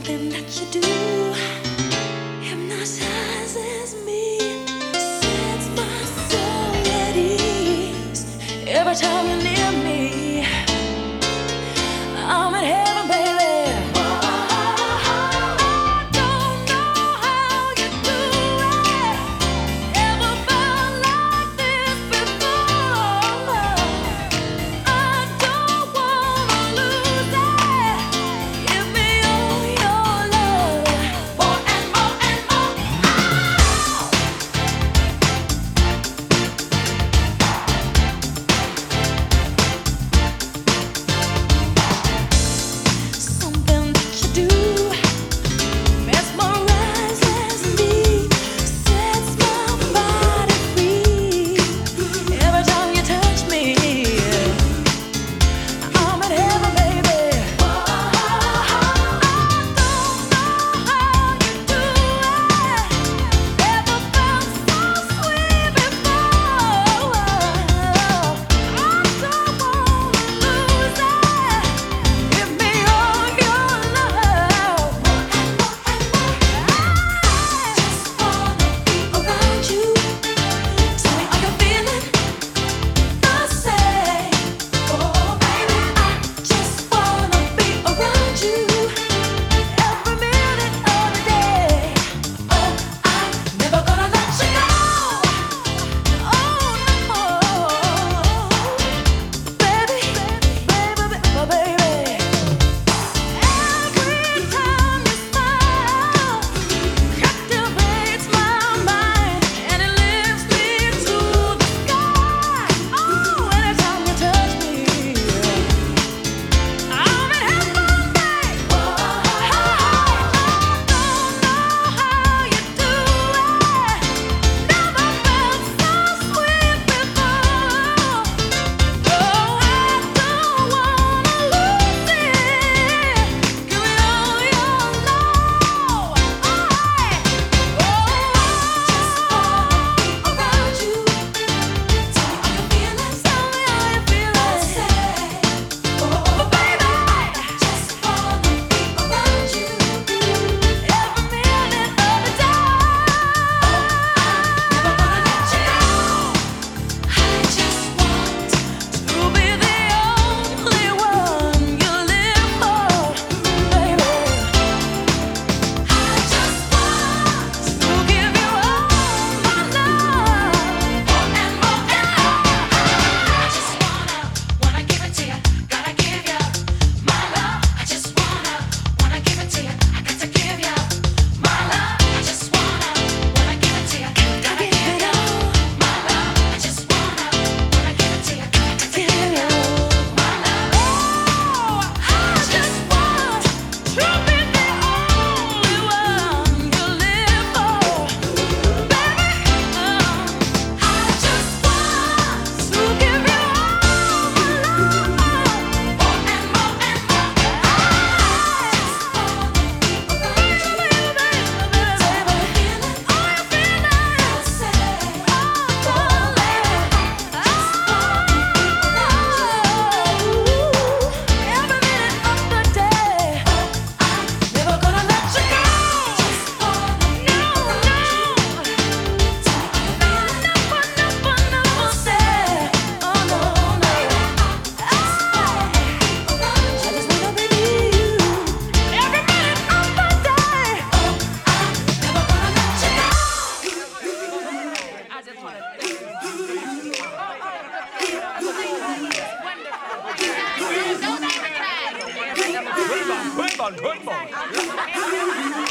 Something that you do hypnotizes me, sets my soul at ease. Every time you're near me, I'm in heaven, baby. I don't know how you do it. Ever felt like this before? I don't wanna lose it. Give me all your love, more and more and more. Something that you do mesmerizes me, sets my body free. Every time you touch me, I'm in heaven, baby. I don't know how you do it. Never felt so sweet before. I don't wanna lose it. Give me all your love, more and more and more. I just wanna be around you. Tell me, are you feeling the same? Oh, baby, I just wanna be around you every minute of the day. Oh, I'm never gonna let you go. Oh, no, baby, baby. Every time you smile, captivates my mind, and it lifts me to the sky. Oh, anytime you touch me, I'm in heaven, babe. I don't know how you do it. Never felt so sweet before. Oh, I don't wanna lose it. Give me all your love. I just wanna be around you. Tell me, are you feeling? Tell me, are you feeling? Oh, baby, just wanna be around you every minute of the day. I'm never gonna let you go. I just want to be the only one you live for, baby. I just want to give you all my love, more and more and more. I just wanna give it to you, gotta give you my love. I just wanna give it to you, I got to give you my love. I just wanna give it to you, gotta give you my love. I just wanna give it to you, got to give you my love. Oh, I just want to be the only one you live for, baby. I just want to give you all my love, more and more and more. I just wanna be around you, baby. Tell me, are you feeling? Are you feeling? Say, oh, darling, I just wanna be around you every minute of the day. I'm never gonna let you go. Just wanna be around you. Tell me, are you feeling? No, say, oh no, baby, I just wanna be around you. I just wanna be with you every minute of the day. I'm never gonna let you go. Good one.